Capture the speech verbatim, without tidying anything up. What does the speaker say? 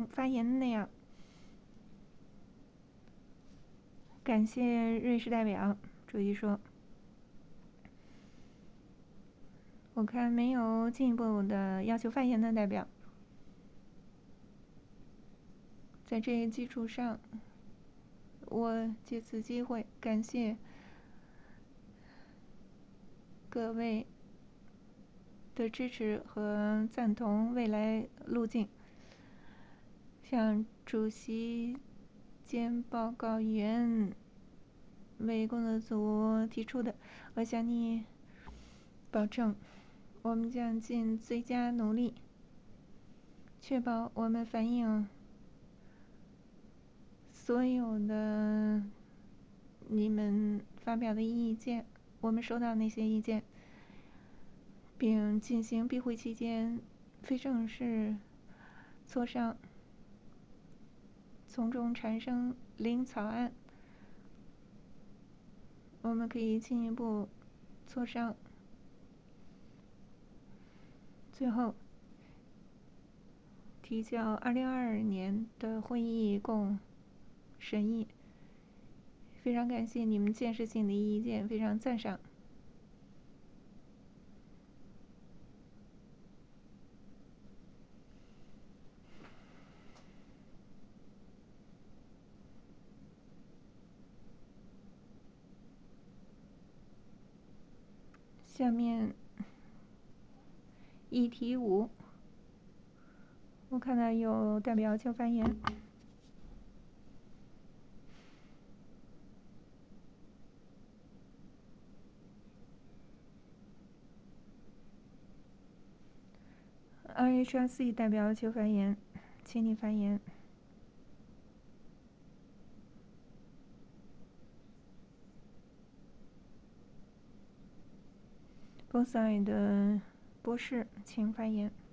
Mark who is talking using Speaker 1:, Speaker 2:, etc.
Speaker 1: 发言的那样。感谢瑞士代表，主席说。我看没有进一步的要求发言的代表。在这一基础上，我借此机会感谢各位的支持和赞同未来路径。向主席兼报告员为工作组提出的，我向你保证，我们将尽最佳努力，确保我们反映所有的你们发表的意见，我们收到那些意见，并进行闭会期间非正式磋商，从中产生零草案。我们可以进一步磋商，最后提交二零二二年的会议共审议。非常感谢你们建设性的意见，非常赞赏。下面议题五，我看到有代表请发言。R H R C 代表求发言，请你发言。波塞的博士，请发言。